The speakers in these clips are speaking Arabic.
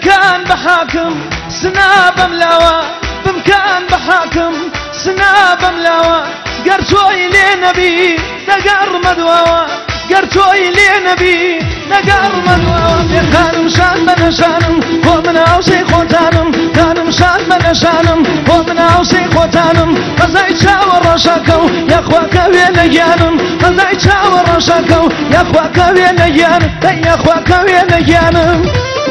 بمكان بحاكم سناب ملاوى بمكان بحاكم سناب ملاوى قرتوي لنبي نقر مدواوى قرتوي لنبي نقر مدواوى يا خانم شان من شانم ومن عوسي خوتانم خانم شان من شانم ومن عوسي خوتانم قزاي تشاور رشاكو يا خواك وين جانم قزاي تشاور رشاكو يا خواك وين جانم يا خواك وين جانم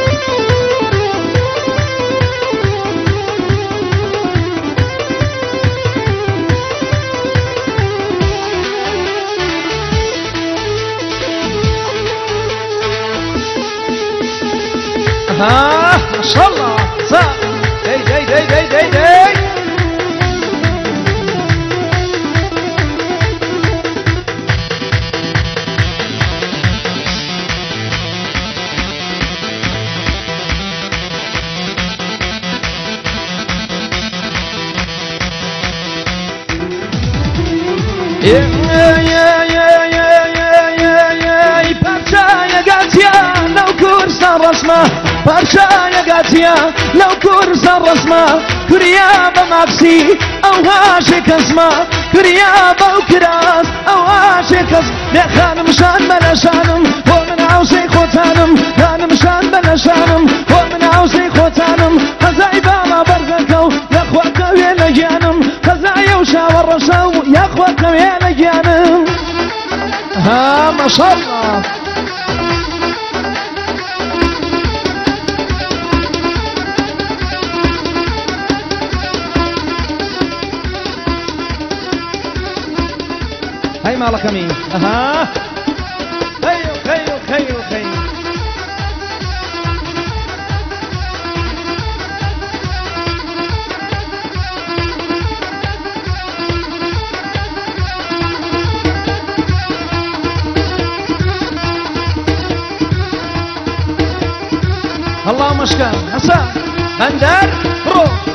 ما شاء الله صح دي دي دي دي دي دي برشايا قاتيا لو كورس الرسمة كريابة ماكسي أو هاشك اسمه كريابة وكراس أو هاشك اسمه يا خانم شان بلا شانم ومن عوسي خوتانم خانم شان بلا شانم ومن عوسي خوتانم خزاي باما برقكو يا اخواك وين جانم خزاي وشاور رسو يا اخواك وين جانم ها ما شاء الله هاي مالك مين اها خيو خيو خيو خيو اللهم اشكر حسن بندر روح